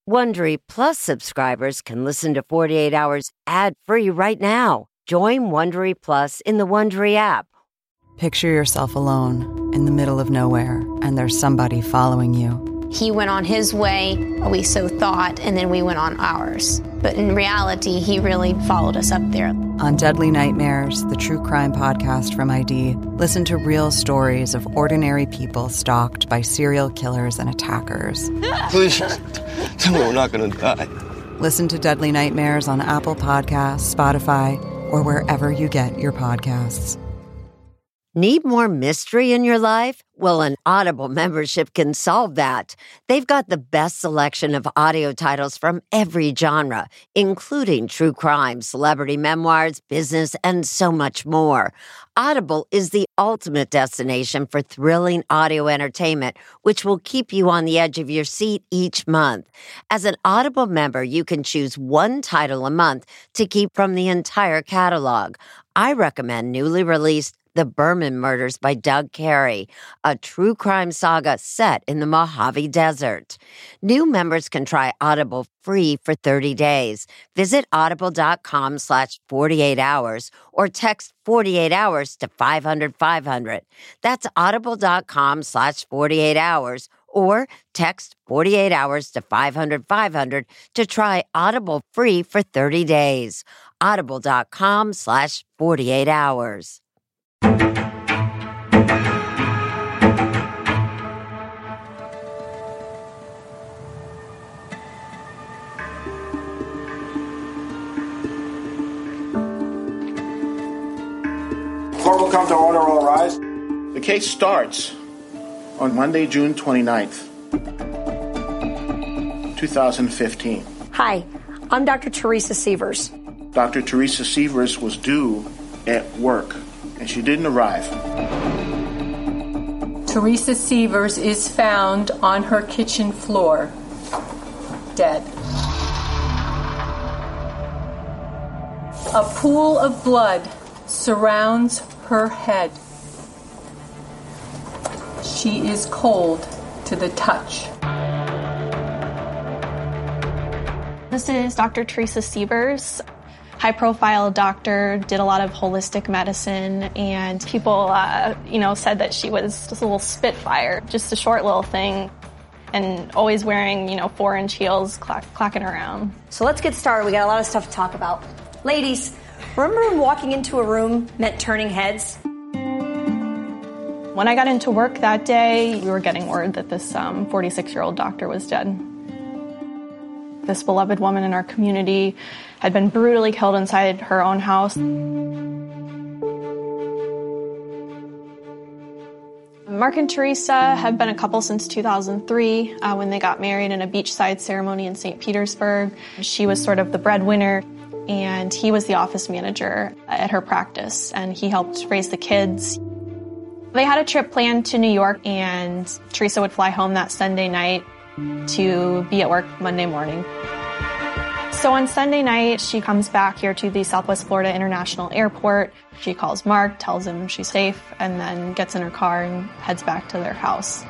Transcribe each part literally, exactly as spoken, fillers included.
Wondery Plus subscribers can listen to forty-eight hours ad-free right now. Join Wondery Plus in the Wondery app. Picture yourself alone in the middle of nowhere, and there's somebody following you. He went on his way, we so thought, and then we went on ours. But in reality, he really followed us up there. On Deadly Nightmares, the true crime podcast from I D, listen to real stories of ordinary people stalked by serial killers and attackers. Please, tell me we're not going to die. Listen to Deadly Nightmares on Apple Podcasts, Spotify, or wherever you get your podcasts. Need more mystery in your life? Well, an Audible membership can solve that. They've got the best selection of audio titles from every genre, including true crime, celebrity memoirs, business, and so much more. Audible is the ultimate destination for thrilling audio entertainment, which will keep you on the edge of your seat each month. As an Audible member, you can choose one title a month to keep from the entire catalog. I recommend newly released The Berman Murders by Doug Carey, a true crime saga set in the Mojave Desert. New members can try Audible free for thirty days. Visit audible.com slash 48 hours or text forty-eight hours to five hundred five hundred. That's audible.com slash 48 hours or text forty-eight hours to five hundred five hundred to try Audible free for thirty days. Audible.com slash 48 hours. Court will come to order, all rise. The case starts on Monday, June twenty-ninth, two thousand fifteen. Hi, I'm Doctor Teresa Sievers. Doctor Teresa Sievers was due at work, and she didn't arrive. Teresa Sievers is found on her kitchen floor, dead. A pool of blood surrounds her head. She is cold to the touch. This is Doctor Teresa Sievers. High-profile doctor, did a lot of holistic medicine, and people, uh, you know, said that she was just a little spitfire, just a short little thing, and always wearing, you know, four-inch heels, clack- clacking around. So let's get started. We got a lot of stuff to talk about. Ladies, remember when walking into a room meant turning heads? When I got into work that day, we were getting word that this um, forty-six-year-old doctor was dead. This beloved woman in our community had been brutally killed inside her own house. Mark and Teresa have been a couple since two thousand three uh, when they got married in a beachside ceremony in Saint Petersburg. She was sort of the breadwinner, and he was the office manager at her practice, and he helped raise the kids. They had a trip planned to New York, and Teresa would fly home that Sunday night to be at work Monday morning. So on Sunday night, she comes back here to the Southwest Florida International Airport. She calls Mark, tells him she's safe, and then gets in her car and heads back to their house.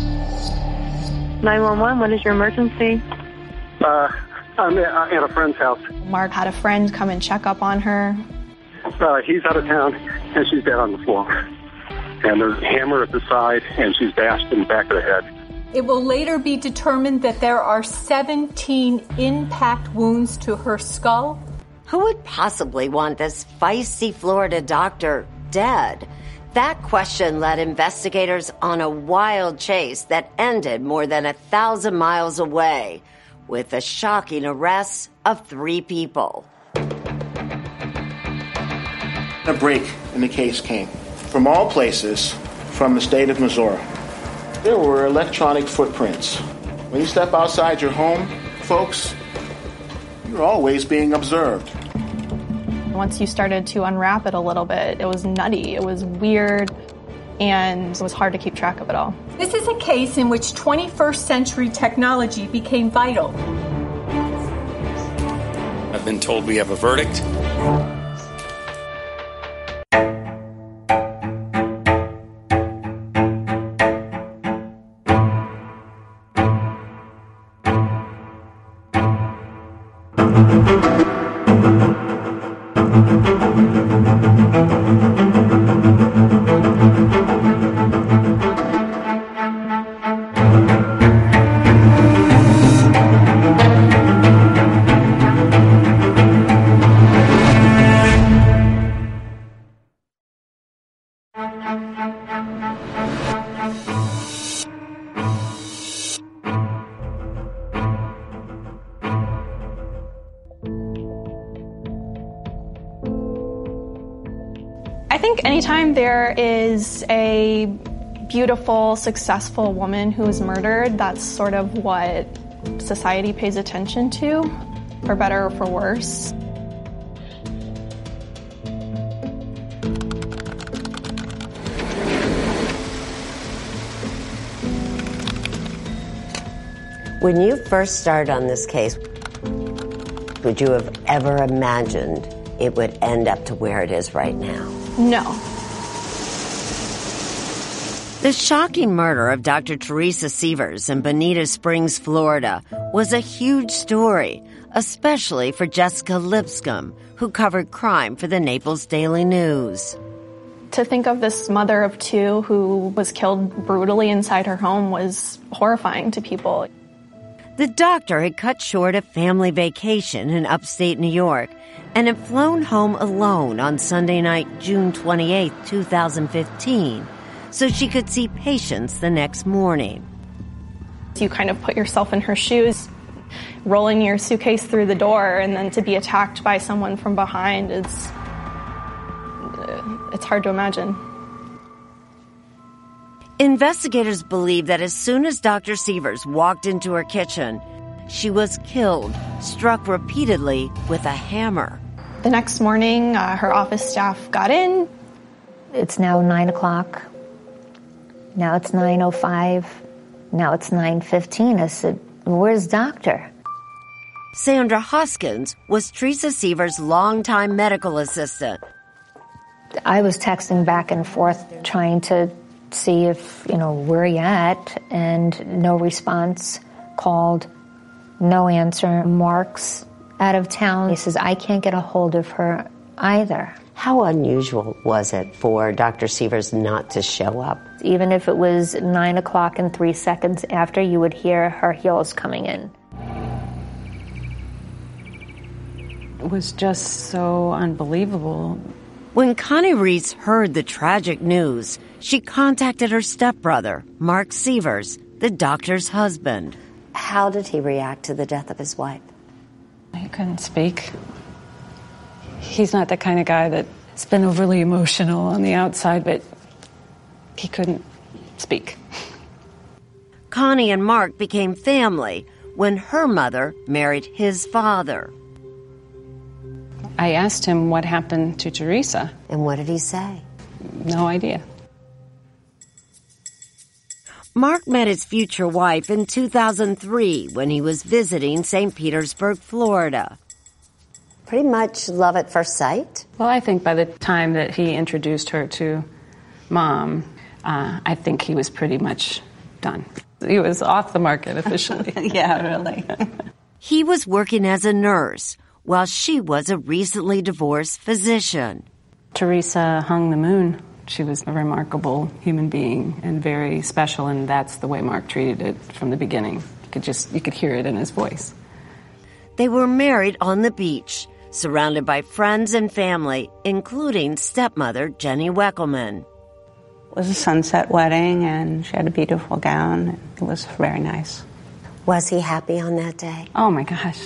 nine one one, what is your emergency? Uh, I'm at a friend's house. Mark had a friend come and check up on her. Uh, he's out of town, and she's dead on the floor. And there's a hammer at the side, and she's bashed in the back of the head. It will later be determined that there are seventeen impact wounds to her skull. Who would possibly want this feisty Florida doctor dead? That question led investigators on a wild chase that ended more than a thousand miles away with the shocking arrests of three people. A break in the case came from all places from the state of Missouri. There were electronic footprints. When you step outside your home, folks, you're always being observed. Once you started to unwrap it a little bit, it was nutty, it was weird, and it was hard to keep track of it all. This is a case in which twenty-first century technology became vital. I've been told we have a verdict. I think anytime there is a beautiful, successful woman who is murdered, that's sort of what society pays attention to, for better or for worse. When you first started on this case, would you have ever imagined it would end up to where it is right now? No. The shocking murder of Doctor Teresa Sievers in Bonita Springs, Florida, was a huge story, especially for Jessica Lipscomb, who covered crime for the Naples Daily News. To think of this mother of two who was killed brutally inside her home was horrifying to people. The doctor had cut short a family vacation in upstate New York and had flown home alone on Sunday night, June twenty-eighth, two thousand fifteen, so she could see patients the next morning. You kind of put yourself in her shoes, rolling your suitcase through the door, and then to be attacked by someone from behind, it's, it's hard to imagine. Investigators believe that as soon as Doctor Sievers walked into her kitchen, she was killed, struck repeatedly with a hammer. The next morning, uh, her office staff got in. It's now nine o'clock. Now it's nine oh five. Now it's nine fifteen. I said, where's Doctor? Sandra Hoskins was Teresa Sievers' longtime medical assistant. I was texting back and forth trying to see if, you know, where are you at? And no response. Called, no answer. Mark's out of town. He says, I can't get a hold of her either. How unusual was it for Doctor Sievers not to show up? Even if it was nine o'clock and three seconds after, you would hear her heels coming in. It was just so unbelievable. When Connie Reese heard the tragic news, she contacted her stepbrother, Mark Sievers, the doctor's husband. How did he react to the death of his wife? He couldn't speak. He's not the kind of guy that's been overly emotional on the outside, but he couldn't speak. Connie and Mark became family when her mother married his father. I asked him what happened to Teresa. And what did he say? No idea. Mark met his future wife in two thousand three when he was visiting Saint Petersburg, Florida. Pretty much love at first sight? Well, I think by the time that he introduced her to Mom, uh, I think he was pretty much done. He was off the market officially. Yeah, really. He was working as a nurse, while she was a recently divorced physician. Teresa hung the moon. She was a remarkable human being and very special, and that's the way Mark treated it from the beginning. You could just, you could hear it in his voice. They were married on the beach, surrounded by friends and family, including stepmother Jenny Weckelman. It was a sunset wedding, and she had a beautiful gown. It was very nice. Was he happy on that day? Oh, my gosh.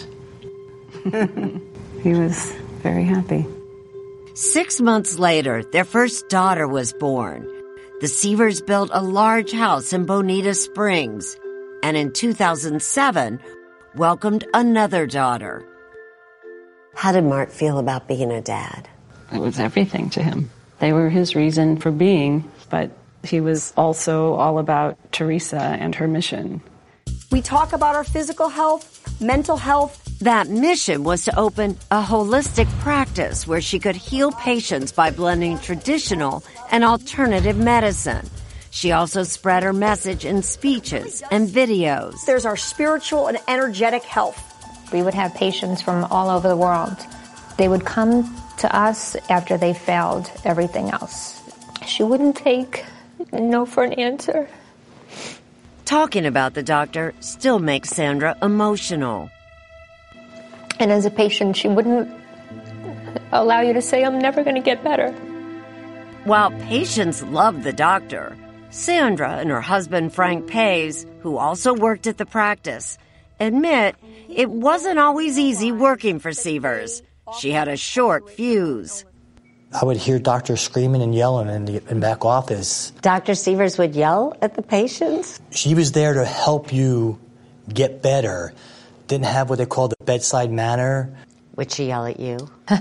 He was very happy. Six months later, their first daughter was born. The Sievers built a large house in Bonita Springs, and in two thousand seven, welcomed another daughter. How did Mark feel about being a dad? It was everything to him. They were his reason for being, but he was also all about Teresa and her mission. We talk about our physical health, mental health. That mission was to open a holistic practice where she could heal patients by blending traditional and alternative medicine. She also spread her message in speeches and videos. There's our spiritual and energetic health. We would have patients from all over the world. They would come to us after they failed everything else. She wouldn't take no for an answer. Talking about the doctor still makes Sandra emotional. And as a patient, she wouldn't allow you to say, I'm never going to get better. While patients loved the doctor, Sandra and her husband Frank Pays, who also worked at the practice, admit it wasn't always easy working for Sievers. She had a short fuse. I would hear doctors screaming and yelling in the in back office. Doctor Sievers would yell at the patients? She was there to help you get better. Didn't have what they call the bedside manner. Would she yell at you?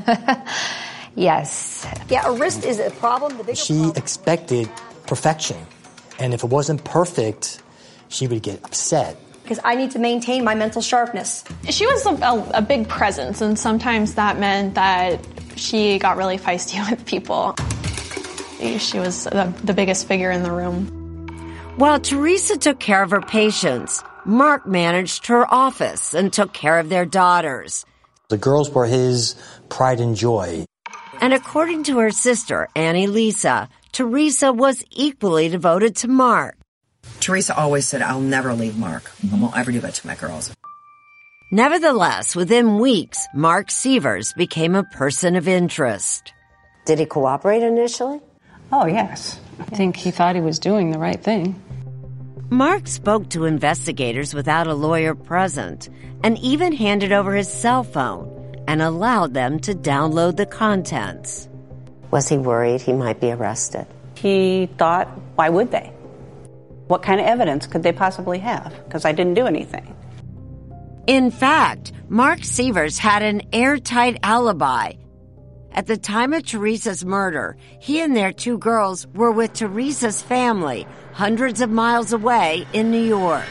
Yes. Yeah, a wrist is a problem. The bigger she problem. expected perfection. And if it wasn't perfect, she would get upset. Because I need to maintain my mental sharpness. She was a, a, a big presence, and sometimes that meant that she got really feisty with people. She was the, the biggest figure in the room. While Teresa took care of her patients, Mark managed her office and took care of their daughters. The girls were his pride and joy. And according to her sister, Annie Lisa, Teresa was equally devoted to Mark. Teresa always said, I'll never leave Mark. I won't ever do that to my girls. Nevertheless, within weeks, Mark Sievers became a person of interest. Did he cooperate initially? Oh, yes. I think he thought he was doing the right thing. Mark spoke to investigators without a lawyer present and even handed over his cell phone and allowed them to download the contents. Was he worried he might be arrested? He thought, why would they? What kind of evidence could they possibly have? Because I didn't do anything. In fact, Mark Sievers had an airtight alibi. At the time of Teresa's murder, he and their two girls were with Teresa's family, hundreds of miles away in New York.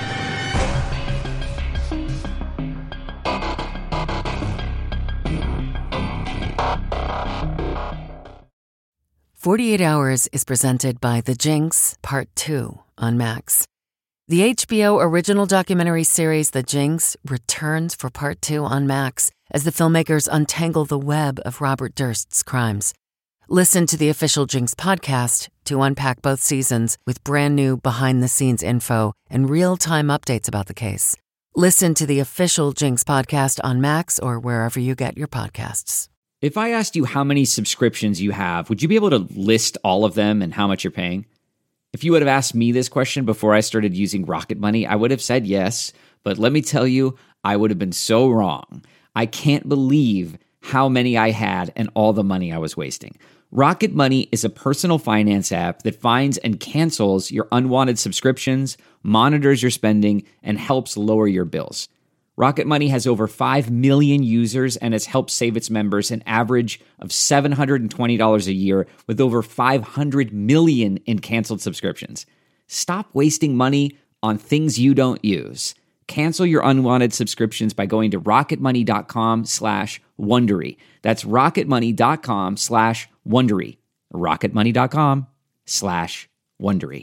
forty-eight hours is presented by The Jinx, Part two on Max. The H B O original documentary series The Jinx returns for Part two on Max as the filmmakers untangle the web of Robert Durst's crimes. Listen to the official Jinx podcast to unpack both seasons with brand new behind-the-scenes info and real-time updates about the case. Listen to the official Jinx podcast on Max or wherever you get your podcasts. If I asked you how many subscriptions you have, would you be able to list all of them and how much you're paying? If you would have asked me this question before I started using Rocket Money, I would have said yes, but let me tell you, I would have been so wrong. I can't believe how many I had and all the money I was wasting. Rocket Money is a personal finance app that finds and cancels your unwanted subscriptions, monitors your spending, and helps lower your bills. Rocket Money has over five million users and has helped save its members an average of seven hundred twenty dollars a year with over five hundred million in canceled subscriptions. Stop wasting money on things you don't use. Cancel your unwanted subscriptions by going to rocketmoney.com slash Wondery. That's rocketmoney.com slash Wondery. rocketmoney.com slash Wondery.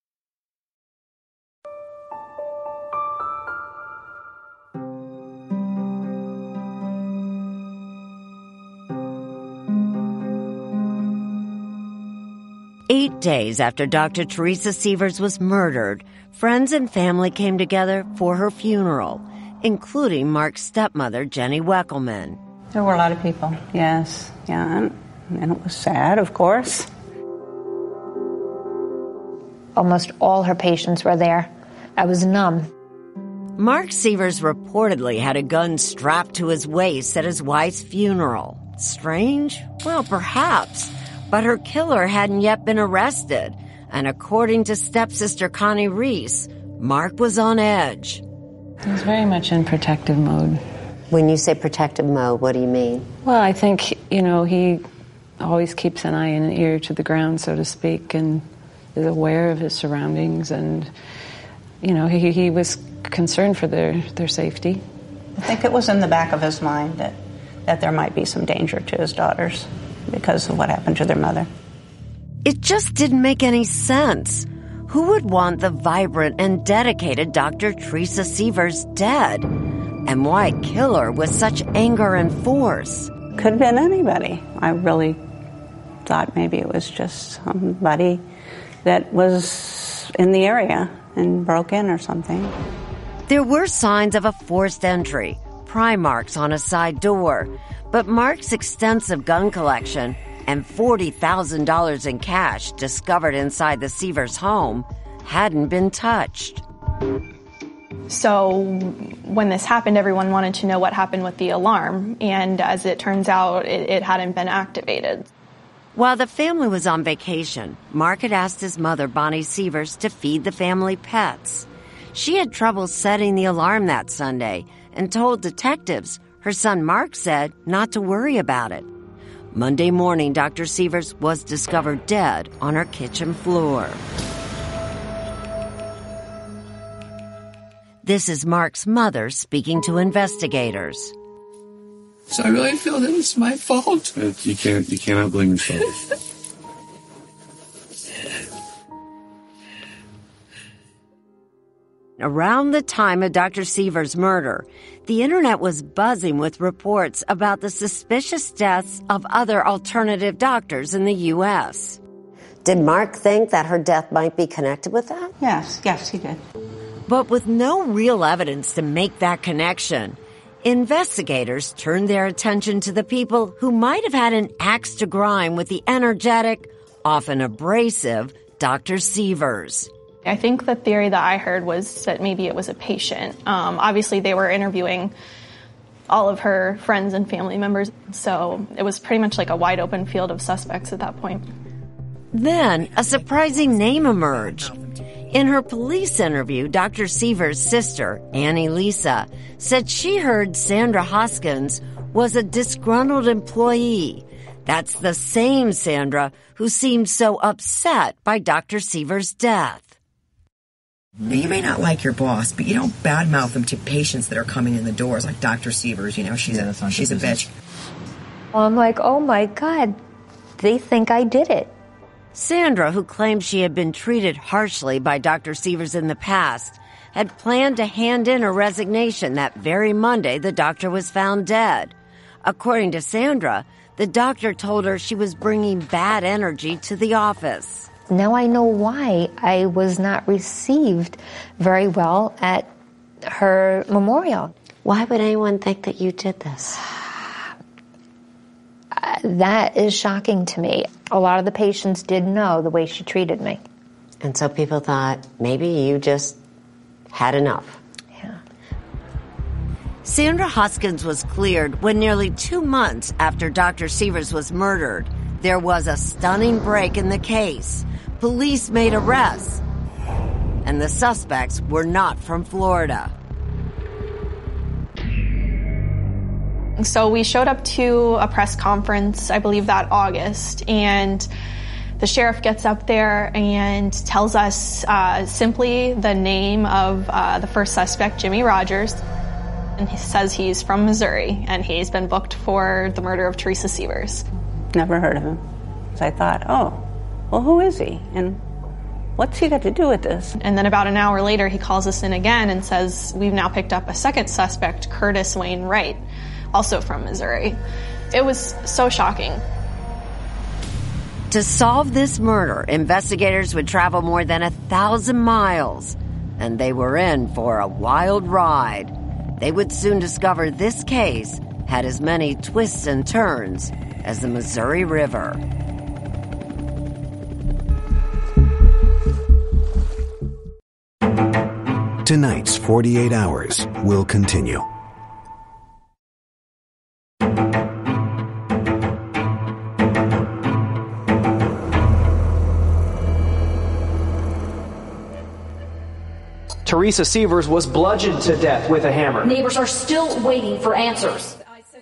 Eight days after Doctor Teresa Sievers was murdered, friends and family came together for her funeral, including Mark's stepmother, Jenny Weckelman. There were a lot of people, yes. Yeah, and, and it was sad, of course. Almost all her patients were there. I was numb. Mark Sievers reportedly had a gun strapped to his waist at his wife's funeral. Strange? Well, perhaps. But her killer hadn't yet been arrested, and according to stepsister Connie Reese, Mark was on edge. He was very much in protective mode. When you say protective mode, what do you mean? Well, I think, you know, he always keeps an eye and an ear to the ground, so to speak, and is aware of his surroundings, and, you know, he, he was concerned for their, their safety. I think it was in the back of his mind that, that there might be some danger to his daughters because of what happened to their mother. It just didn't make any sense. Who would want the vibrant and dedicated Doctor Teresa Sievers dead? and why kill her with such anger and force. Could have been anybody. I really thought maybe it was just somebody that was in the area and broke in or something. There were signs of a forced entry, pry marks on a side door, but Mark's extensive gun collection and forty thousand dollars in cash discovered inside the Sievers home hadn't been touched. So when this happened, everyone wanted to know what happened with the alarm, and as it turns out, it, it hadn't been activated. While the family was on vacation, Mark had asked his mother, Bonnie Sievers, to feed the family pets. She had trouble setting the alarm that Sunday and told detectives her son Mark said not to worry about it. Monday morning, Doctor Sievers was discovered dead on her kitchen floor. This is Mark's mother speaking to investigators. So I really feel that it's my fault. You can't, you cannot blame yourself. Around the time of Doctor Sievers' murder, the internet was buzzing with reports about the suspicious deaths of other alternative doctors in the U S. Did Mark think that her death might be connected with that? Yes, yes, he did. But with no real evidence to make that connection, investigators turned their attention to the people who might have had an axe to grind with the energetic, often abrasive, Doctor Sievers. I think the theory that I heard was that maybe it was a patient. Um, obviously, they were interviewing all of her friends and family members, so it was pretty much like a wide open field of suspects at that point. Then, a surprising name emerged. In her police interview, Doctor Sievers' sister, Annie Lisa, said she heard Sandra Hoskins was a disgruntled employee. That's the same Sandra who seemed so upset by Doctor Sievers' death. You may not like your boss, but you don't badmouth them to patients that are coming in the doors, like Doctor Sievers. You know, she's yeah, a she's a bitch. Well, I'm like, oh my God, they think I did it. Sandra, who claimed she had been treated harshly by Doctor Sievers in the past, had planned to hand in her resignation that very Monday the doctor was found dead. According to Sandra, the doctor told her she was bringing bad energy to the office. Now I know why I was not received very well at her memorial. Why would anyone think that you did this? Uh, that is shocking to me. A lot of the patients did know the way she treated me. And so people thought maybe you just had enough. Yeah. Sandra Hoskins was cleared when nearly two months after Doctor Sievers was murdered, there was a stunning break in the case. Police made arrests, and the suspects were not from Florida. So we showed up to a press conference, I believe that August, and the sheriff gets up there and tells us uh, simply the name of uh, the first suspect, Jimmy Rogers, and he says he's from Missouri, and he's been booked for the murder of Teresa Sievers. Never heard of him. So I thought, oh, well, who is he? And what's he got to do with this? And then about an hour later, he calls us in again and says, we've now picked up a second suspect, Curtis Wayne Wright, also from Missouri. It was so shocking. To solve this murder, investigators would travel more than a thousand miles, and they were in for a wild ride. They would soon discover this case had as many twists and turns as the Missouri River. Tonight's forty-eight hours will continue. Teresa Sievers was bludgeoned to death with a hammer. Neighbors are still waiting for answers.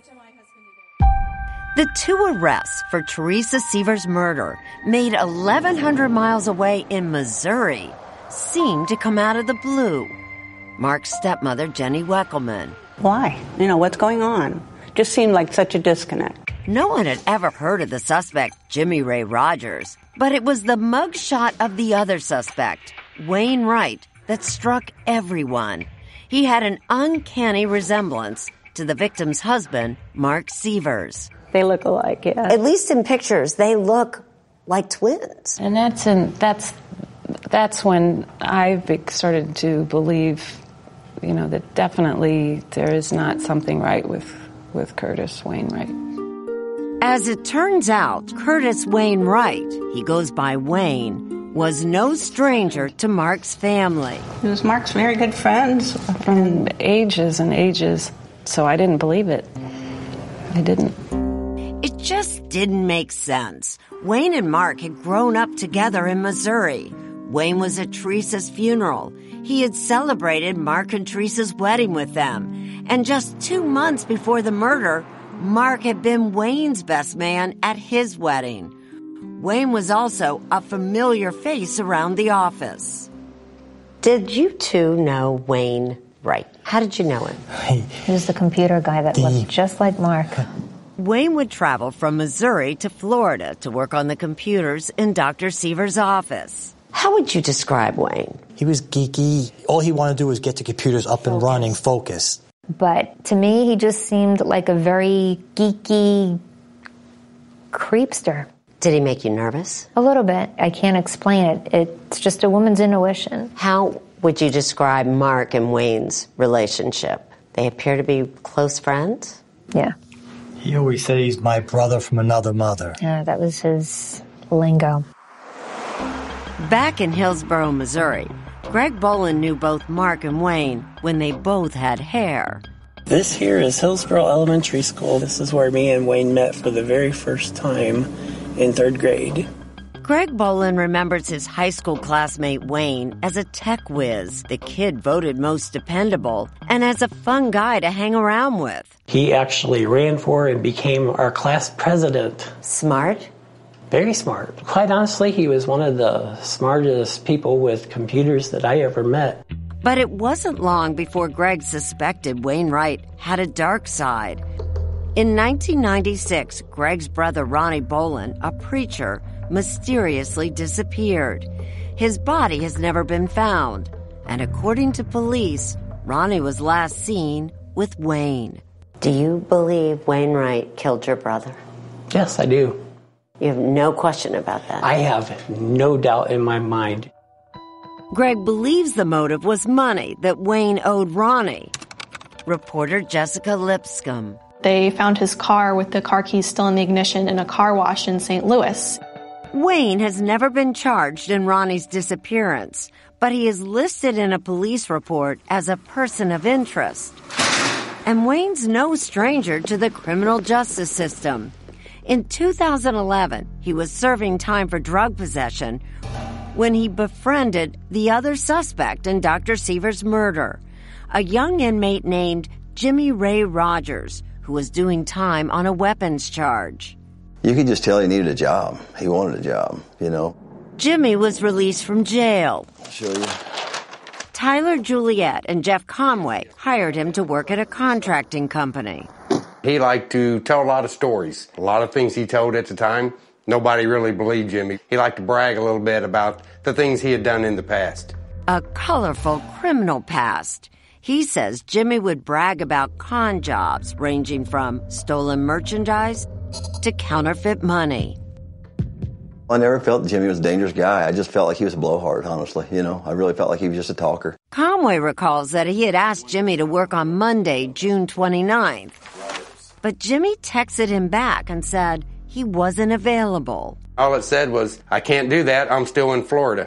The two arrests for Teresa Sievers' murder, made eleven hundred miles away in Missouri, seemed to come out of the blue. Mark's stepmother, Jenny Weckelman. Why? You know, what's going on? Just seemed like such a disconnect. No one had ever heard of the suspect, Jimmy Ray Rogers, but it was the mugshot of the other suspect, Wayne Wright, that struck everyone. He had an uncanny resemblance to the victim's husband, Mark Sievers. They look alike, yeah. At least in pictures, they look like twins. And that's in, that's that's when I started to believe, you know, that definitely there is not something right with, with Curtis Wainwright. As it turns out, Curtis Wainwright, he goes by Wayne, was no stranger to Mark's family. He was Mark's very good friends. From ages and ages, so I didn't believe it. I didn't. It just didn't make sense. Wayne and Mark had grown up together in Missouri. Wayne was at Teresa's funeral. He had celebrated Mark and Teresa's wedding with them. And just two months before the murder, Mark had been Wayne's best man at his wedding. Wayne was also a familiar face around the office. Did you two know Wayne Wright? How did you know him? He was the computer guy that looked just like Mark. Wayne would travel from Missouri to Florida to work on the computers in Doctor Sievers' office. How would you describe Wayne? He was geeky. All he wanted to do was get the computers up and running, focused. But to me, he just seemed like a very geeky creepster. Did he make you nervous? A little bit. I can't explain it. It's just a woman's intuition. How would you describe Mark and Wayne's relationship? They appear to be close friends? Yeah. He always said he's my brother from another mother. Yeah, that was his lingo. Back in Hillsboro, Missouri, Greg Bolin knew both Mark and Wayne when they both had hair. This here is Hillsboro Elementary School. This is where me and Wayne met for the very first time in third grade. Greg Bolin remembers his high school classmate Wayne as a tech whiz, the kid voted most dependable, and as a fun guy to hang around with. He actually ran for and became our class president. Smart? Very smart. Quite honestly, he was one of the smartest people with computers that I ever met. But it wasn't long before Greg suspected Wainwright had a dark side. In nineteen ninety-six, Greg's brother Ronnie Bolin, a preacher, mysteriously disappeared. His body has never been found. And according to police, Ronnie was last seen with Wayne. Do you believe Wainwright killed your brother? Yes, I do. You have no question about that? I have no doubt in my mind. Greg believes the motive was money that Wayne owed Ronnie. Reporter Jessica Lipscomb. They found his car with the car keys still in the ignition in a car wash in Saint Louis. Wayne has never been charged in Ronnie's disappearance, but he is listed in a police report as a person of interest. And Wayne's no stranger to the criminal justice system. In two thousand eleven, he was serving time for drug possession when he befriended the other suspect in Doctor Sievers' murder, a young inmate named Jimmy Ray Rogers, who was doing time on a weapons charge. You could just tell he needed a job. He wanted a job, you know. Jimmy was released from jail. I'll show you. Tyler Juliet and Jeff Conway hired him to work at a contracting company. He liked to tell a lot of stories. A lot of things he told at the time, nobody really believed Jimmy. He liked to brag a little bit about the things he had done in the past. A colorful criminal past. He says Jimmy would brag about con jobs ranging from stolen merchandise to counterfeit money. I never felt Jimmy was a dangerous guy. I just felt like he was a blowhard, honestly. You know, I really felt like he was just a talker. Conway recalls that he had asked Jimmy to work on Monday, June twenty-ninth. But Jimmy texted him back and said he wasn't available. All it said was, I can't do that, I'm still in Florida.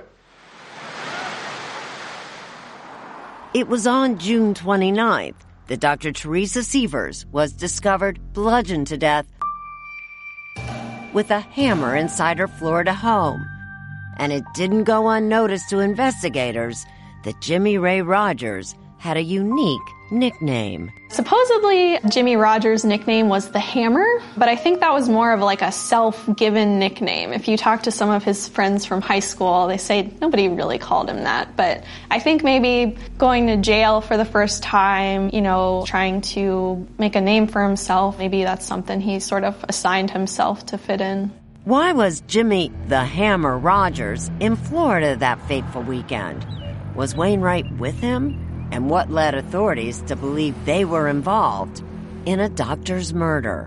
It was on June twenty-ninth that Doctor Teresa Sievers was discovered bludgeoned to death with a hammer inside her Florida home. And it didn't go unnoticed to investigators that Jimmy Ray Rogers had a unique nickname. Supposedly, Jimmy Rogers' nickname was the Hammer, but I think that was more of like a self-given nickname. If you talk to some of his friends from high school, they say nobody really called him that. But I think maybe going to jail for the first time, you know, trying to make a name for himself, maybe that's something he sort of assigned himself to fit in. Why was Jimmy the Hammer Rogers in Florida that fateful weekend? Was Wainwright with him? and what led authorities to believe they were involved in a doctor's murder.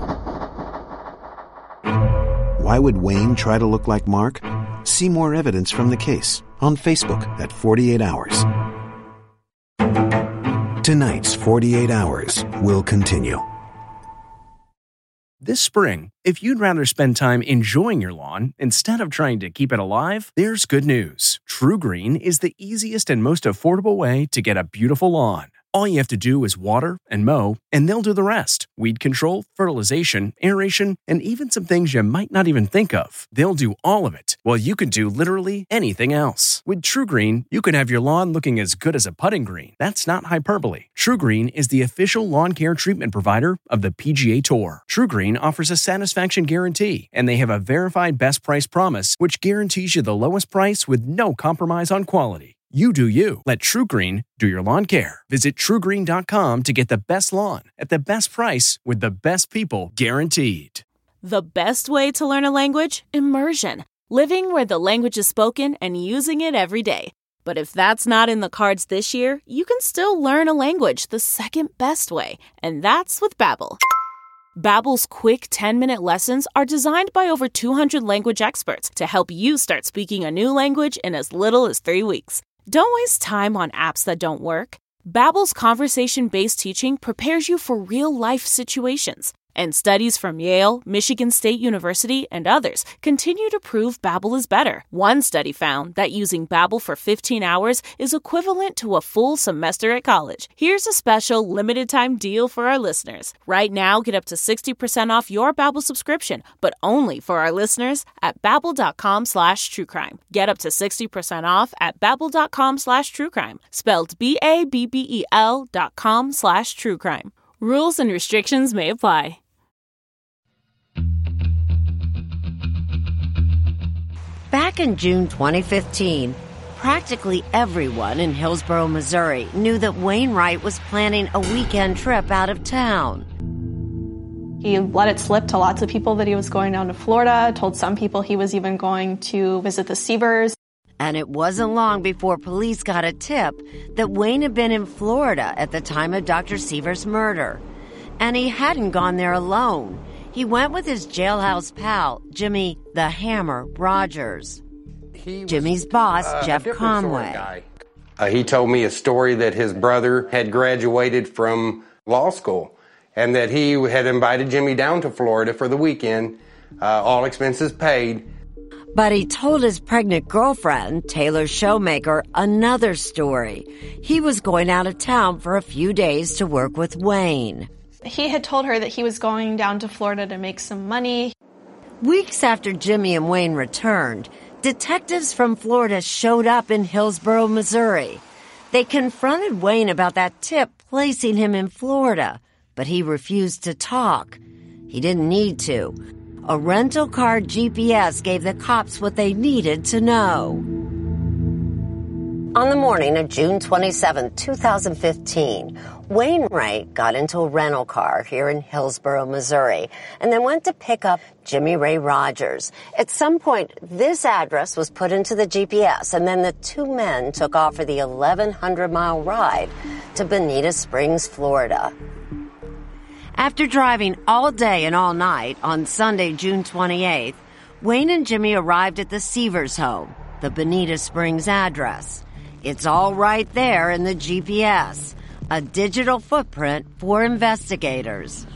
Why would Wayne try to look like Mark? See more evidence from the case on Facebook at forty-eight hours. Tonight's forty-eight hours will continue. This spring, if you'd rather spend time enjoying your lawn instead of trying to keep it alive, there's good news. True Green is the easiest and most affordable way to get a beautiful lawn. All you have to do is water and mow, and they'll do the rest. Weed control, fertilization, aeration, and even some things you might not even think of. They'll do all of it, while you can do literally anything else. With True Green, you can have your lawn looking as good as a putting green. That's not hyperbole. True Green is the official lawn care treatment provider of the P G A Tour. True Green offers a satisfaction guarantee, and they have a verified best price promise, which guarantees you the lowest price with no compromise on quality. You do you. Let True Green do your lawn care. Visit true green dot com to get the best lawn at the best price with the best people guaranteed. The best way to learn a language? Immersion. Living where the language is spoken and using it every day. But if that's not in the cards this year, you can still learn a language the second best way, and that's with Babbel. Babbel's quick ten-minute lessons are designed by over two hundred language experts to help you start speaking a new language in as little as three weeks. Don't waste time on apps that don't work. Babbel's conversation-based teaching prepares you for real-life situations. And studies from Yale, Michigan State University, and others continue to prove Babbel is better. One study found that using Babbel for fifteen hours is equivalent to a full semester at college. Here's a special limited-time deal for our listeners. Right now, get up to sixty percent off your Babbel subscription, but only for our listeners at babbel.com slash truecrime. Get up to sixty percent off at babbel.com slash truecrime. Spelled B A B B E L dot com slash truecrime. Rules and restrictions may apply. Back in June twenty fifteen, practically everyone in Hillsborough, Missouri knew that Wainwright was planning a weekend trip out of town. He let it slip to lots of people that he was going down to Florida, told some people he was even going to visit the Seavers. And it wasn't long before police got a tip that Wayne had been in Florida at the time of Doctor Seaver's murder. And he hadn't gone there alone. He went with his jailhouse pal, Jimmy the Hammer Rogers. Was, Jimmy's boss, uh, Jeff Conway. Uh, he told me a story that his brother had graduated from law school and that he had invited Jimmy down to Florida for the weekend, uh, all expenses paid. But he told his pregnant girlfriend, Taylor Showmaker, another story. He was going out of town for a few days to work with Wayne. He had told her that he was going down to Florida to make some money. Weeks after Jimmy and Wayne returned, detectives from Florida showed up in Hillsborough, Missouri. They confronted Wayne about that tip placing him in Florida, but he refused to talk. He didn't need to. A rental car G P S gave the cops what they needed to know. On the morning of June twenty-seventh, twenty fifteen, Wainwright got into a rental car here in Hillsborough, Missouri, and then went to pick up Jimmy Ray Rogers. At some point, this address was put into the G P S, and then the two men took off for the eleven hundred mile ride to Bonita Springs, Florida. After driving all day and all night on Sunday, June twenty-eighth, Wayne and Jimmy arrived at the Seavers home, the Bonita Springs address. It's all right there in the G P S, a digital footprint for investigators.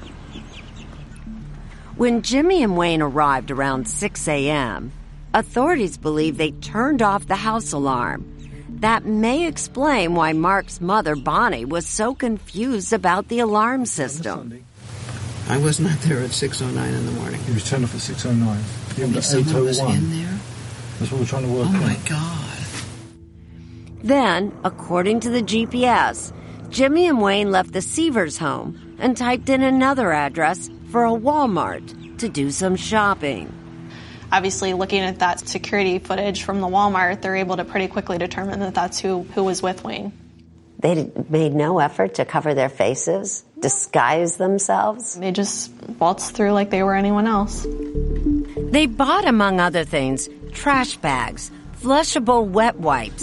When Jimmy and Wayne arrived around six a.m., authorities believe they turned off the house alarm. That may explain why Mark's mother, Bonnie, was so confused about the alarm system. I was not there at six oh nine in the morning. He was turned off at six oh nine. Maybe someone was in there? That's what we're trying to work out. Oh, on. my God. Then, according to the G P S, Jimmy and Wayne left the Seavers home and typed in another address for a Walmart to do some shopping. Obviously, looking at that security footage from the Walmart, they're able to pretty quickly determine that that's who, who was with Wayne. They made no effort to cover their faces, disguise themselves. They just waltzed through like they were anyone else. They bought, among other things, trash bags, flushable wet wipes,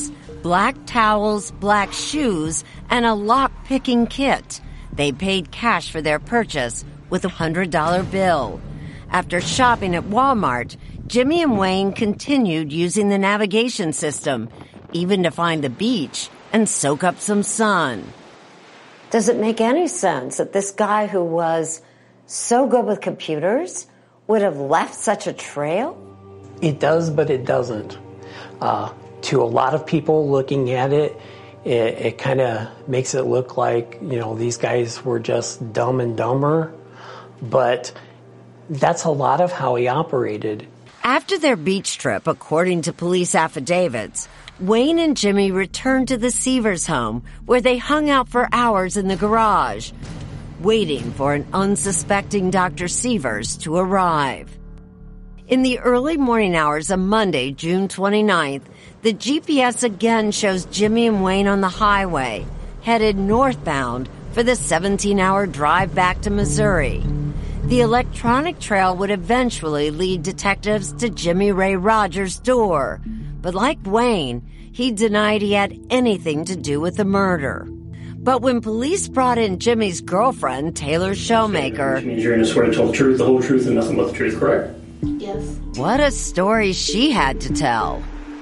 black towels, black shoes, and a lock-picking kit. They paid cash for their purchase with a one hundred dollar bill. After shopping at Walmart, Jimmy and Wayne continued using the navigation system, even to find the beach and soak up some sun. Does it make any sense that this guy who was so good with computers would have left such a trail? It does, but it doesn't. Uh, to a lot of people looking at it, it, it kind of makes it look like, you know, these guys were just dumb and dumber. But that's a lot of how he operated. After their beach trip, according to police affidavits, Wayne and Jimmy returned to the Sievers home, where they hung out for hours in the garage, waiting for an unsuspecting Doctor Sievers to arrive. In the early morning hours of Monday, June twenty-ninth, the G P S again shows Jimmy and Wayne on the highway, headed northbound for the seventeen-hour drive back to Missouri. The electronic trail would eventually lead detectives to Jimmy Ray Rogers' door. But like Wayne, he denied he had anything to do with the murder. But when police brought in Jimmy's girlfriend, Taylor Showmaker... Which means you're going to swear to tell the truth, the whole truth, and nothing but the truth, correct? Yes. What a story she had to tell.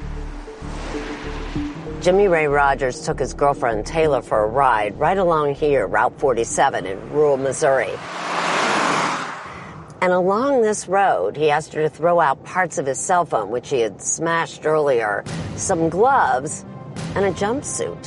Jimmy Ray Rogers took his girlfriend Taylor for a ride right along here, Route forty-seven in rural Missouri. And along this road, he asked her to throw out parts of his cell phone, which he had smashed earlier, some gloves, and a jumpsuit.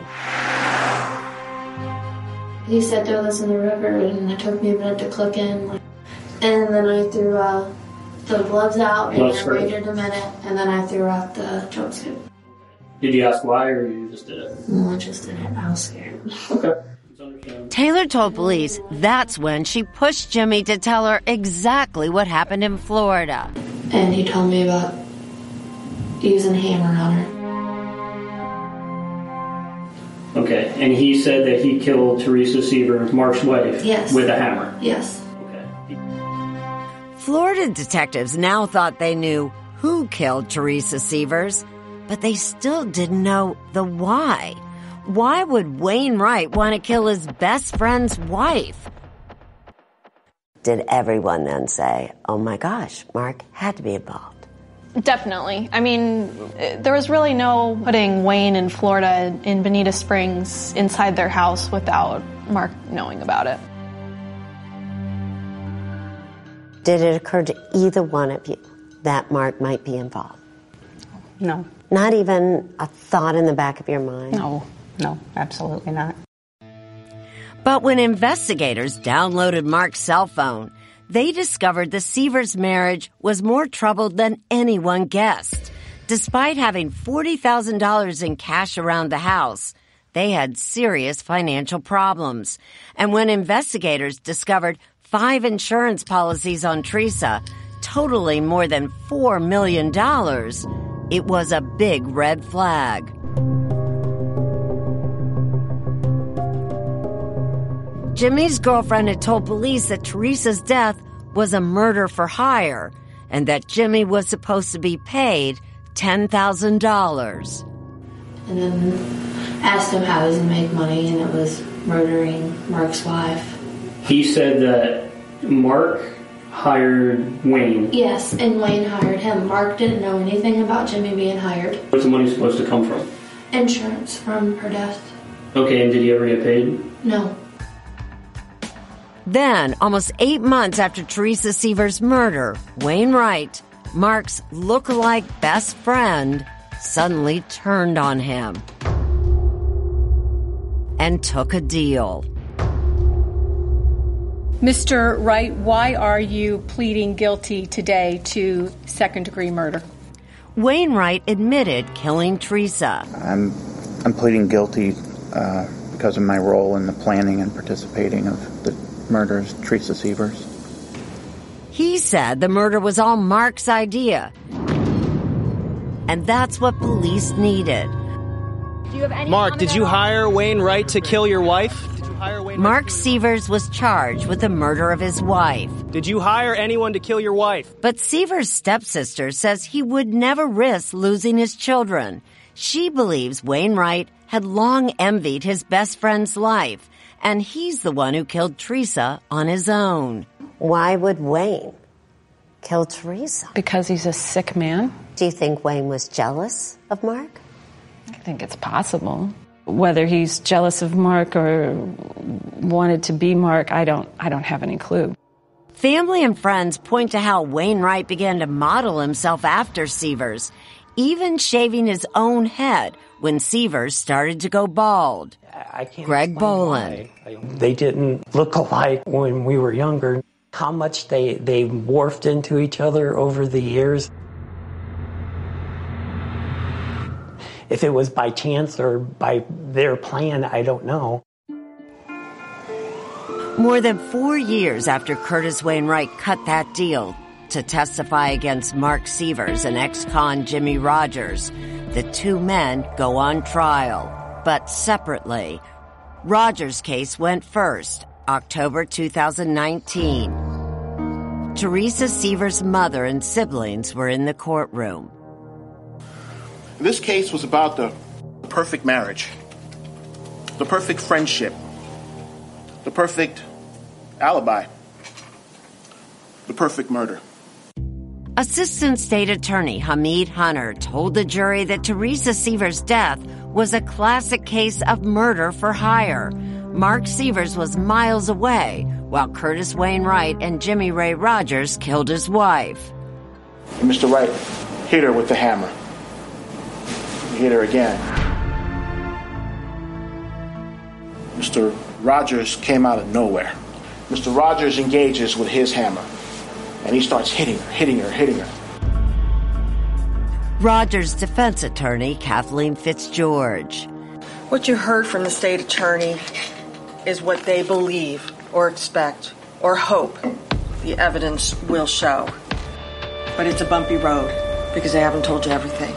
He said throw this in the river, and it took me a minute to click in. And then I threw uh, the gloves out, and I waited a minute, and then I threw out the jumpsuit. Did you ask why, or you just did it? No, I just did it. I was scared. Okay. Taylor told police that's when she pushed Jimmy to tell her exactly what happened in Florida. And he told me about using a hammer on her. Okay, and he said that he killed Teresa Seaver, Mark's wife, yes. with a hammer. Yes. Okay. Florida detectives now thought they knew who killed Teresa Sievers, but they still didn't know the why. Why would Wayne Wright want to kill his best friend's wife? Did everyone then say, oh my gosh, Mark had to be involved? Definitely. I mean, there was really no putting Wayne in Florida in Bonita Springs inside their house without Mark knowing about it. Did it occur to either one of you that Mark might be involved? No. Not even a thought in the back of your mind? No. No, absolutely not. But when investigators downloaded Mark's cell phone, they discovered the Sievers marriage was more troubled than anyone guessed. Despite having forty thousand dollars in cash around the house, they had serious financial problems. And when investigators discovered five insurance policies on Teresa, totaling more than four million dollars, it was a big red flag. Jimmy's girlfriend had told police that Teresa's death was a murder for hire and that Jimmy was supposed to be paid ten thousand dollars. And then asked him how he was going to make money, and it was murdering Mark's wife. He said that Mark hired Wayne. Yes, and Wayne hired him. Mark didn't know anything about Jimmy being hired. Where's the money supposed to come from? Insurance from her death. Okay, and did he ever get paid? No. Then, almost eight months after Teresa Sievers' murder, Wayne Wright, Mark's look-alike best friend, suddenly turned on him and took a deal. Mister Wright, why are you pleading guilty today to second-degree murder? Wayne Wright admitted killing Teresa. I'm, I'm pleading guilty uh, because of my role in the planning and participating of the murders of Teresa Sievers. He said the murder was all Mark's idea. And that's what police needed. Do you have any Mark, did you hire Wayne Wright to kill your wife? Did you hire Wayne Mark Sievers was charged with the murder of his wife. Did you hire anyone to kill your wife? But Sievers' stepsister says he would never risk losing his children. She believes Wainwright had long envied his best friend's life, and he's the one who killed Teresa on his own. Why would Wayne kill Teresa? Because he's a sick man. Do you think Wayne was jealous of Mark? I think it's possible. Whether he's jealous of Mark or wanted to be Mark, I don't I don't have any clue. Family and friends point to how Wainwright began to model himself after Sievers, even shaving his own head when Sievers started to go bald. I can't Greg Boland. Why. They didn't look alike when we were younger. How much they, they morphed into each other over the years. If it was by chance or by their plan, I don't know. More than four years after Curtis Wainwright cut that deal to testify against Mark Sievers and ex-con Jimmy Rogers, the two men go on trial, but separately. Rogers' case went first, October two thousand nineteen. Teresa Sievers' mother and siblings were in the courtroom. This case was about the perfect marriage, the perfect friendship, the perfect alibi, the perfect murder. Assistant State Attorney Hamid Hunter told the jury that Teresa Sievers' death was a classic case of murder for hire. Mark Sievers was miles away, while Curtis Wainwright and Jimmy Ray Rogers killed his wife. And Mister Wright hit her with the hammer. He hit her again. Mister Rogers came out of nowhere. Mister Rogers engages with his hammer, and he starts hitting her, hitting her, hitting her. Rogers' defense attorney, Kathleen Fitzgeorge. What you heard from the state attorney is what they believe or expect or hope the evidence will show. But it's a bumpy road because they haven't told you everything.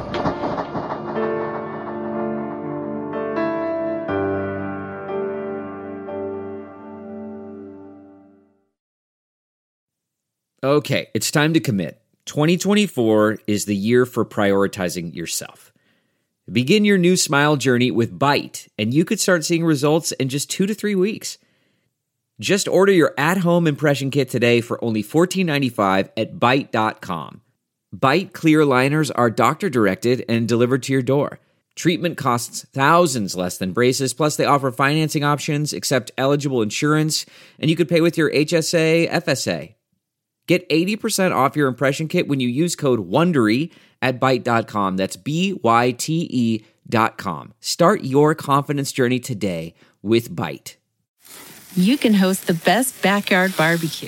Okay, it's time to commit. twenty twenty-four is the year for prioritizing yourself. Begin your new smile journey with Byte, and you could start seeing results in just two to three weeks. Just order your at-home impression kit today for only fourteen ninety-five at byte dot com. Byte clear aligners are doctor-directed and delivered to your door. Treatment costs thousands less than braces, plus they offer financing options, accept eligible insurance, and you could pay with your H S A, F S A. Get eighty percent off your impression kit when you use code WONDERY at byte dot com. That's B Y T E dot com. Start your confidence journey today with Byte. You can host the best backyard barbecue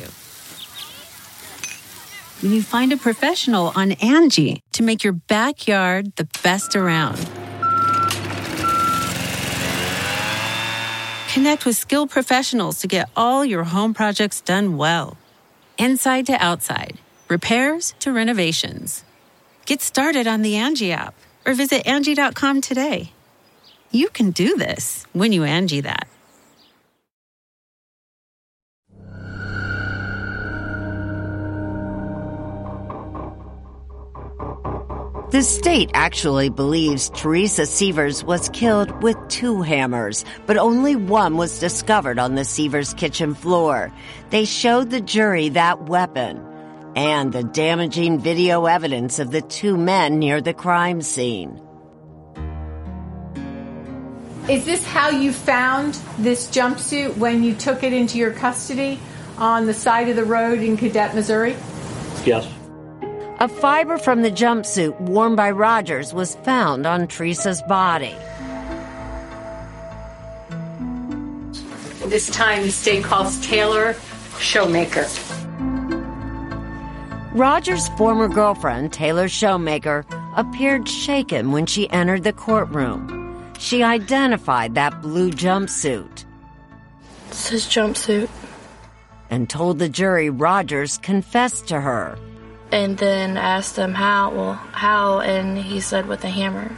when you find a professional on Angie to make your backyard the best around. Connect with skilled professionals to get all your home projects done well. Inside to outside, repairs to renovations. Get started on the Angie app or visit Angie dot com today. You can do this when you Angie that. The state actually believes Teresa Sievers was killed with two hammers, but only one was discovered on the Sievers kitchen floor. They showed the jury that weapon and the damaging video evidence of the two men near the crime scene. Is this how you found this jumpsuit when you took it into your custody on the side of the road in Cadet, Missouri? Yes. A fiber from the jumpsuit worn by Rogers was found on Teresa's body. This time the state calls Taylor Showmaker. Rogers' former girlfriend, Taylor Showmaker, appeared shaken when she entered the courtroom. She identified that blue jumpsuit. It's his jumpsuit. And told the jury Rogers confessed to her. And then asked him how, well, how, and he said with a hammer.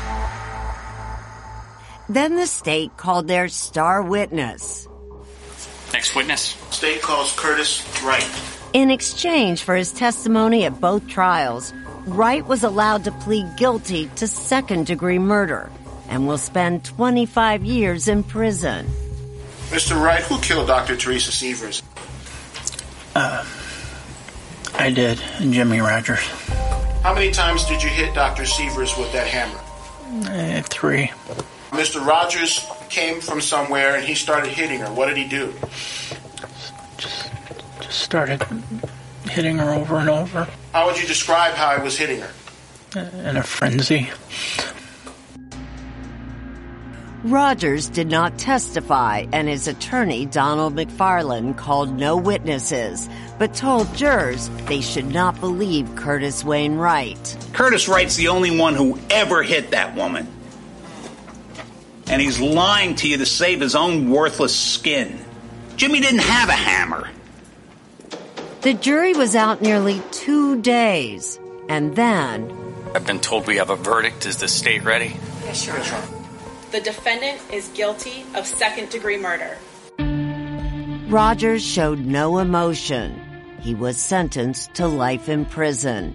Then the state called their star witness. Next witness. State calls Curtis Wright. In exchange for his testimony at both trials, Wright was allowed to plead guilty to second-degree murder and will spend twenty-five years in prison. Mister Wright, who killed Doctor Teresa Severs? Uh, I did, and Jimmy Rogers. How many times did you hit Doctor Severs with that hammer? Uh, three. Mister Rogers came from somewhere and he started hitting her. What did he do? Just, just started hitting her over and over. How would you describe how he was hitting her? In a frenzy. Rogers did not testify, and his attorney, Donald McFarland, called no witnesses, but told jurors they should not believe Curtis Wayne Wright. Curtis Wright's the only one who ever hit that woman. And he's lying to you to save his own worthless skin. Jimmy didn't have a hammer. The jury was out nearly two days, and then... I've been told we have a verdict. Is the state ready? Yes, Your Honor. The defendant is guilty of second-degree murder. Rogers showed no emotion. He was sentenced to life in prison.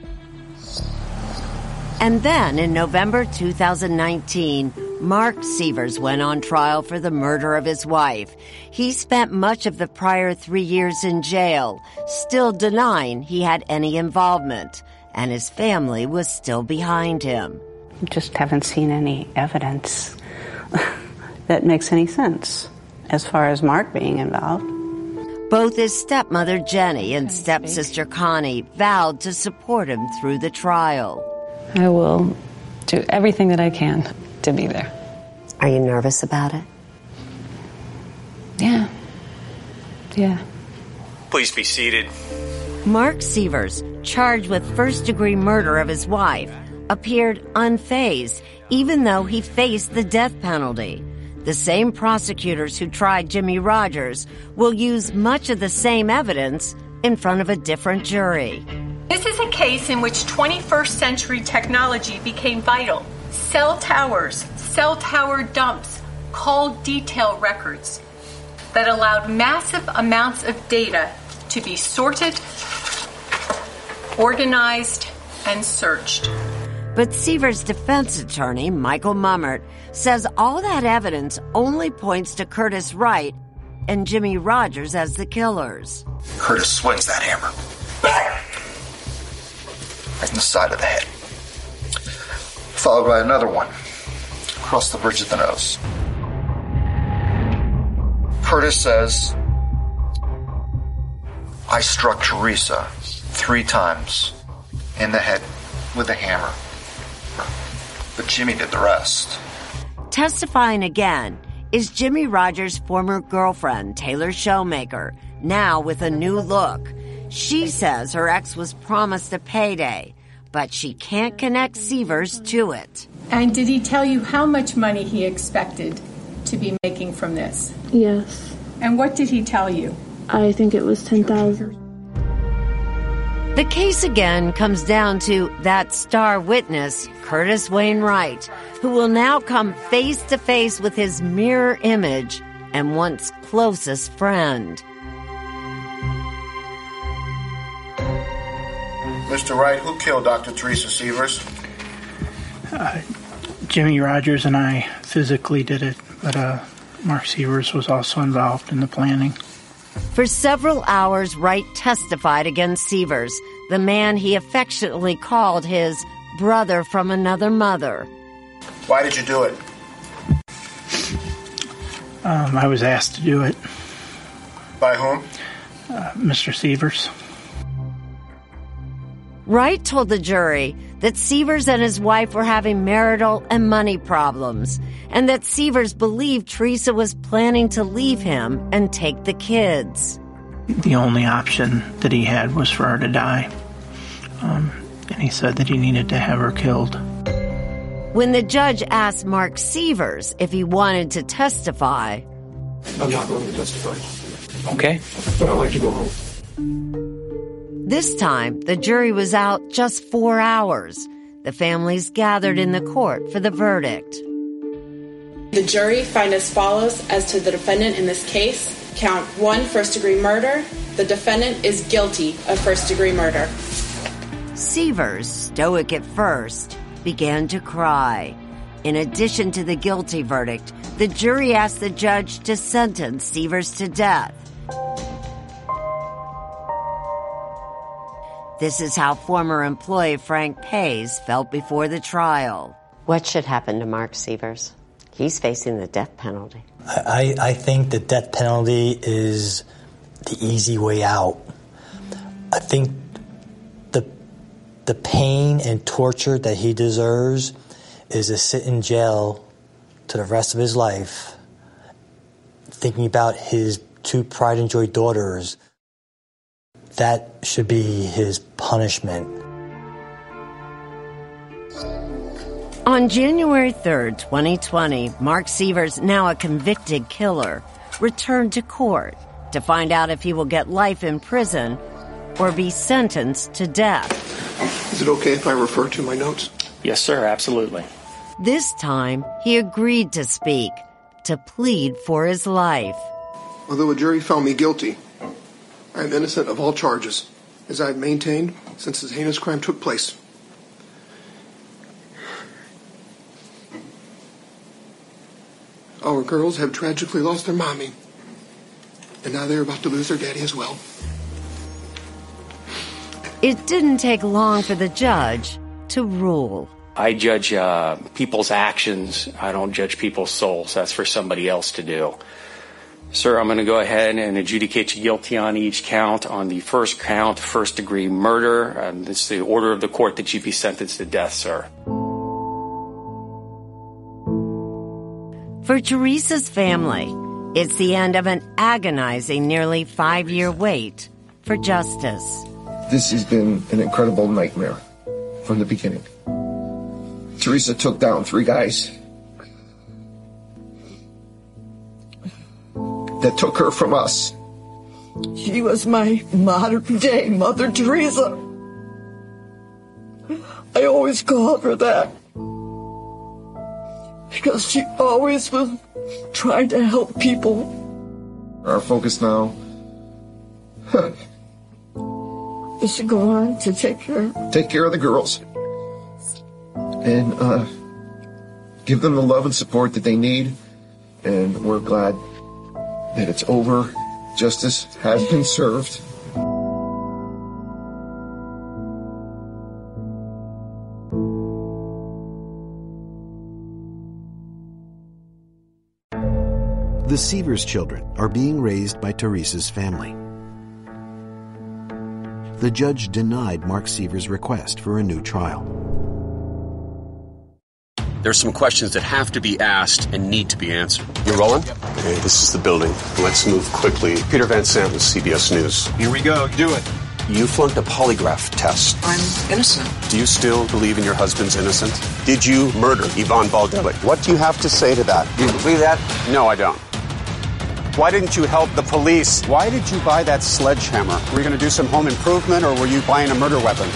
And then, in November two thousand nineteen, Mark Severs went on trial for the murder of his wife. He spent much of the prior three years in jail, still denying he had any involvement, and his family was still behind him. Just haven't seen any evidence that makes any sense as far as Mark being involved. Both his stepmother Jenny and stepsister Connie vowed to support him through the trial. I will do everything that I can to be there. Are you nervous about it? Yeah. Yeah. Please be seated. Mark Severs, charged with first-degree murder of his wife, appeared unfazed, even though he faced the death penalty. The same prosecutors who tried Jimmy Rogers will use much of the same evidence in front of a different jury. This is a case in which twenty-first century technology became vital. Cell towers, cell tower dumps, call detail records that allowed massive amounts of data to be sorted, organized, and searched. But Severs' defense attorney, Michael Mummert, says all that evidence only points to Curtis Wright and Jimmy Rogers as the killers. Curtis swings that hammer. Right in the side of the head. Followed by another one. Across the bridge of the nose. Curtis says, I struck Teresa three times in the head with a hammer. But Jimmy did the rest. Testifying again is Jimmy Rogers' former girlfriend, Taylor Showmaker, now with a new look. She says her ex was promised a payday, but she can't connect Severs to it. And did he tell you how much money he expected to be making from this? Yes. And what did he tell you? I think it was ten thousand dollars. The case again comes down to that star witness, Curtis Wayne Wright, who will now come face to face with his mirror image and once closest friend. Mister Wright, who killed Doctor Teresa Severs? Uh, Jimmy Rogers and I physically did it, but uh, Mark Severs was also involved in the planning. For several hours, Wright testified against Severs, the man he affectionately called his brother from another mother. Why did you do it? Um, I was asked to do it. By whom? Uh, Mister Severs. Wright told the jury that Severs and his wife were having marital and money problems, and that Severs believed Teresa was planning to leave him and take the kids. The only option that he had was for her to die. Um, and he said that he needed to have her killed. When the judge asked Mark Severs if he wanted to testify... I'm not going to testify. Okay. But I'd like to go home. This time, the jury was out just four hours. The families gathered in the court for the verdict. The jury find as follows as to the defendant in this case. Count one, first-degree murder. The defendant is guilty of first-degree murder. Sievers, stoic at first, began to cry. In addition to the guilty verdict, the jury asked the judge to sentence Sievers to death. This is how former employee Frank Pays felt before the trial. What should happen to Mark Sievers? He's facing the death penalty. I, I think the death penalty is the easy way out. I think the the pain and torture that he deserves is to sit in jail to the rest of his life, thinking about his two pride and joy daughters. That should be his punishment. On January third, twenty twenty, Mark Sievers, now a convicted killer, returned to court to find out if he will get life in prison or be sentenced to death. Is it okay if I refer to my notes? Yes, sir, absolutely. This time, he agreed to speak, to plead for his life. Although a jury found me guilty, I am innocent of all charges, as I have maintained since this heinous crime took place. Our girls have tragically lost their mommy, and now they're about to lose their daddy as well. It didn't take long for the judge to rule. I judge uh, people's actions. I don't judge people's souls. That's for somebody else to do. Sir, I'm going to go ahead and adjudicate you guilty on each count. On the first count, first-degree murder, um, it's the order of the court that you be sentenced to death, sir. For Teresa's family, it's the end of an agonizing nearly five-year wait for justice. This has been an incredible nightmare from the beginning. Teresa took down three guys that took her from us. She was my modern-day Mother Teresa. I always called her that because she always was trying to help people. Our focus now is to go on to take care take care of the girls and uh, give them the love and support that they need. And we're glad that it's over. Justice has been served. The Sievers children are being raised by Teresa's family. The judge denied Mark Sievers' request for a new trial. There's some questions that have to be asked and need to be answered. You're rolling? Okay, this is the building. Let's move quickly. Peter Van Sant with C B S News. Here we go. Do it. You flunked a polygraph test. I'm innocent. Do you still believe in your husband's innocence? Did you murder Ivan Valdelic? What do you have to say to that? Do you believe that? No, I don't. Why didn't you help the police? Why did you buy that sledgehammer? Were you going to do some home improvement, or were you buying a murder weapon?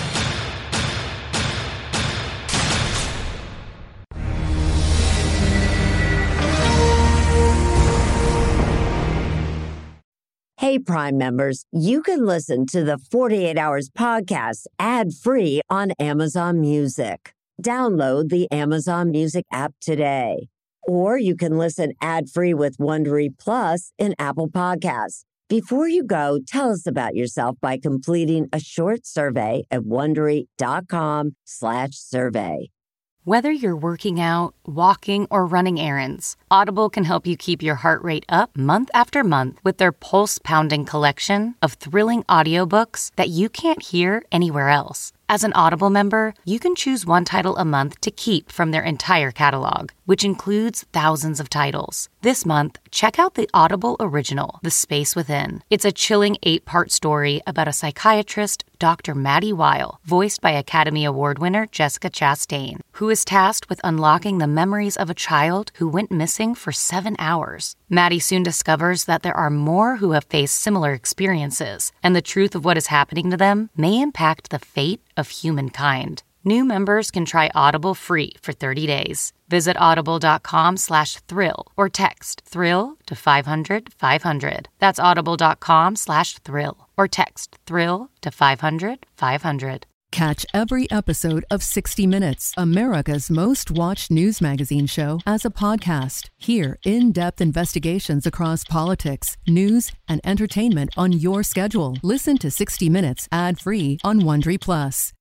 Hey, Prime members, you can listen to the forty-eight Hours podcast ad-free on Amazon Music. Download the Amazon Music app today. Or you can listen ad-free with Wondery Plus in Apple Podcasts. Before you go, tell us about yourself by completing a short survey at Wondery.com slash survey. Whether you're working out, walking, or running errands, Audible can help you keep your heart rate up month after month with their pulse-pounding collection of thrilling audiobooks that you can't hear anywhere else. As an Audible member, you can choose one title a month to keep from their entire catalog, which includes thousands of titles. This month, check out the Audible original, The Space Within. It's a chilling eight-part story about a psychiatrist, Doctor Maddie Weil, voiced by Academy Award winner Jessica Chastain, who is tasked with unlocking the memories of a child who went missing for seven hours. Maddie soon discovers that there are more who have faced similar experiences, and the truth of what is happening to them may impact the fate of humankind. New members can try Audible free for thirty days. Visit audible.com slash thrill or text thrill to five hundred five hundred. That's audible.com slash thrill or text thrill to five hundred five hundred. Catch every episode of sixty minutes, America's most watched news magazine show, as a podcast. Hear in-depth investigations across politics, news, and entertainment on your schedule. Listen to sixty minutes ad-free on Wondery Plus.